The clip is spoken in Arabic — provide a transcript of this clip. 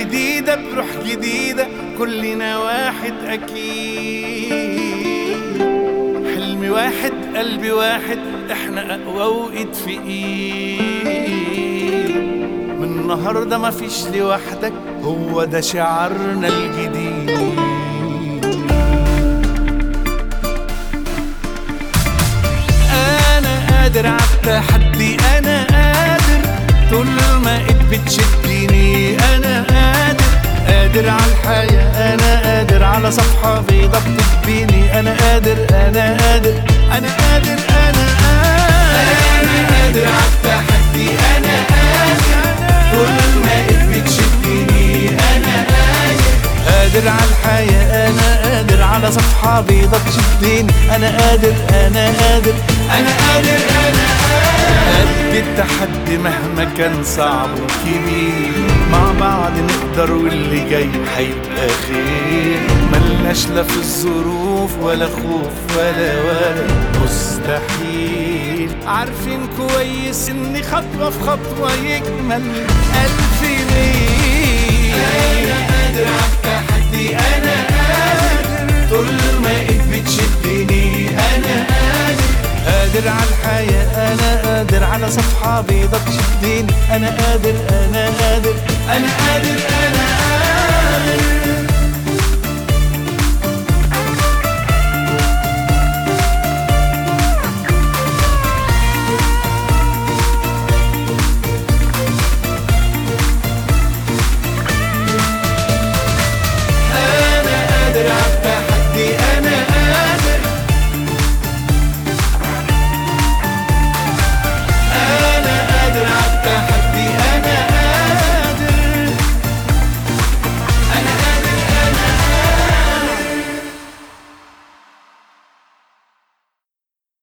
جديدة بروح جديدة، كلنا واحد أكيد. حلمي واحد قلبي واحد، احنا أقوى وإيد في إيد. من النهاردة مفيش لوحدك، هو ده شعارنا الجديد. أنا قادر عالتحدي، أنا قادر طول ما إيد بتشدني. أنا قادر عالحياة، أنا قادر على صفحة بيضة بتكفيني. أنا قادر أنا قادر أنا قادر أنا قادر عالتحدي. أنا قادر طول ما إيد بتشدني. أنا قادر عالحياة، أنا قادر على صفحة بيضة تشدني. أنا قادر أنا قادر أنا قادر أنا قد التحدي مهما كان صعب وكبير. مع بعض نقدر واللي جاي هيبقى خير. ملناش لا في الظروف ولا خوف ولا مستحيل. عارفين كويس إن خطوة في خطوة يكمل 1000 ميل. أنا قادر عالتحدي، أنا قادر طول ما إيد بتشدني. أنا قادر عالحياة، أنا قادر على صفحة بيضة تشدني. أنا قادر أنا قادر أنا قادر أنا قادر.